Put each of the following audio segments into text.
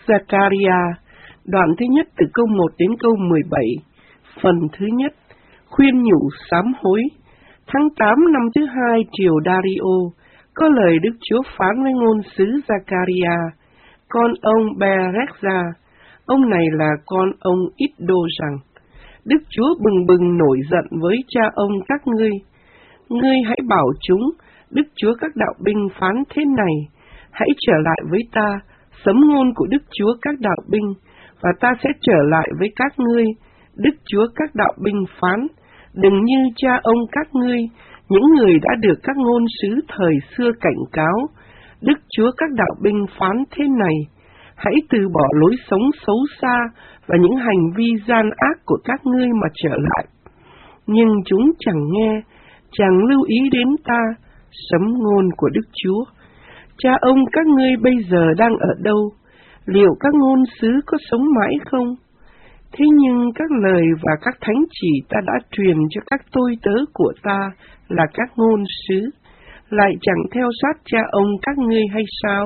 Zechariah, đoạn thứ nhất từ câu 1 đến câu 17. Phần thứ nhất, khuyên nhủ sám hối. Tháng 8 năm thứ 2 triều Dario, có lời Đức Chúa phán với ngôn sứ Zechariah, con ông Berecha. Ông này là con ông Iddo rằng: Đức Chúa bừng bừng nổi giận với cha ông các ngươi. Ngươi hãy bảo chúng, Đức Chúa các đạo binh phán thế này: hãy trở lại với ta, sấm ngôn của Đức Chúa các đạo binh, và ta sẽ trở lại với các ngươi. Đức Chúa các đạo binh phán: đừng như cha ông các ngươi, những người đã được các ngôn sứ thời xưa cảnh cáo. Đức Chúa các đạo binh phán thế này: hãy từ bỏ lối sống xấu xa và những hành vi gian ác của các ngươi mà trở lại. Nhưng chúng chẳng nghe, chẳng lưu ý đến ta, sấm ngôn của Đức Chúa. Cha ông các ngươi bây giờ đang ở đâu? Liệu các ngôn sứ có sống mãi không? Thế nhưng các lời và các thánh chỉ ta đã truyền cho các tôi tớ của ta là các ngôn sứ, lại chẳng theo sát cha ông các ngươi hay sao?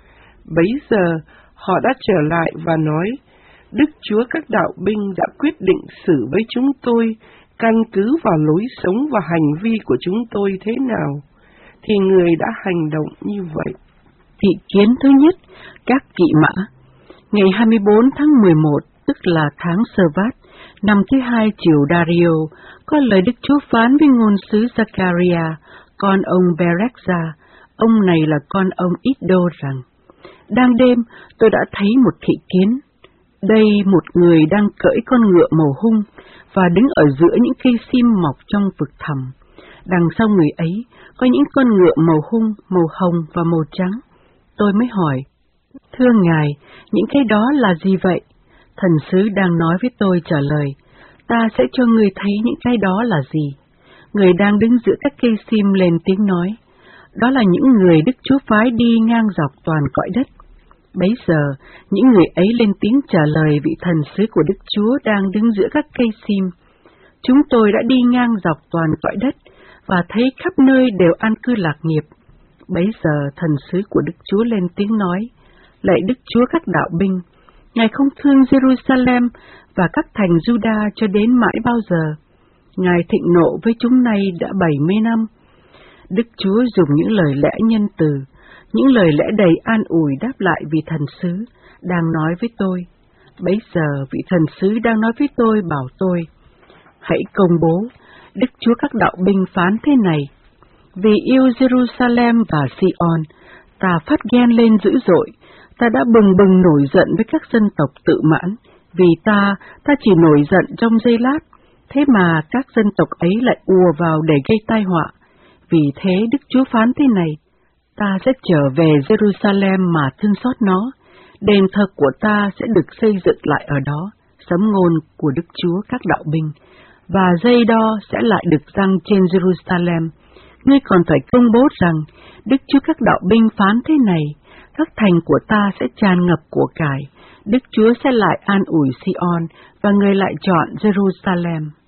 Bấy giờ họ đã trở lại và nói: Đức Chúa các đạo binh đã quyết định xử với chúng tôi căn cứ vào lối sống và hành vi của chúng tôi thế nào, thì người đã hành động như vậy. Thị kiến thứ nhất, các kỵ mã. Ngày 24 tháng 11, tức là tháng Sơ-vát, năm thứ 2 triều Dario, có lời Đức Chúa phán với ngôn sứ Zechariah, con ông Berecha. Ông này là con ông Iddo rằng: đang đêm tôi đã thấy một thị kiến. Đây một người đang cưỡi con ngựa màu hung và đứng ở giữa những cây sim mọc trong vực thẳm. Đằng sau người ấy có những con ngựa màu hung, màu hồng và màu trắng. Tôi mới hỏi: thưa ngài, những cái đó là gì vậy? Thần sứ đang nói với tôi trả lời: ta sẽ cho ngươi thấy những cái đó là gì. Người đang đứng giữa các cây sim lên tiếng nói: đó là những người Đức Chúa phái đi ngang dọc toàn cõi đất. Bấy giờ, những người ấy lên tiếng trả lời vị thần sứ của Đức Chúa đang đứng giữa các cây sim: chúng tôi đã đi ngang dọc toàn cõi đất và thấy khắp nơi đều an cư lạc nghiệp. Bấy giờ thần sứ của Đức Chúa lên tiếng nói: lạy Đức Chúa các đạo binh, Ngài không thương Jerusalem và các thành Juda cho đến mãi bao giờ? Ngài thịnh nộ với chúng này đã 70 năm. Đức Chúa dùng những lời lẽ nhân từ, những lời lẽ đầy an ủi đáp lại vị thần sứ đang nói với tôi. Bấy giờ vị thần sứ đang nói với tôi bảo tôi: hãy công bố, Đức Chúa các đạo binh phán thế này: vì yêu Jerusalem và Sion, ta phát ghen lên dữ dội, ta đã bừng bừng nổi giận với các dân tộc tự mãn, vì ta chỉ nổi giận trong giây lát, thế mà các dân tộc ấy lại ùa vào để gây tai họa. Vì thế Đức Chúa phán thế này: ta sẽ trở về Jerusalem mà thương xót nó, đền thờ của ta sẽ được xây dựng lại ở đó, sấm ngôn của Đức Chúa các đạo binh, và dây đo sẽ lại được giăng trên Jerusalem. Ngươi còn phải công bố rằng Đức Chúa các đạo binh phán thế này: các thành của ta sẽ tràn ngập của cải, Đức Chúa sẽ lại an ủi Sion, và người lại chọn Jerusalem.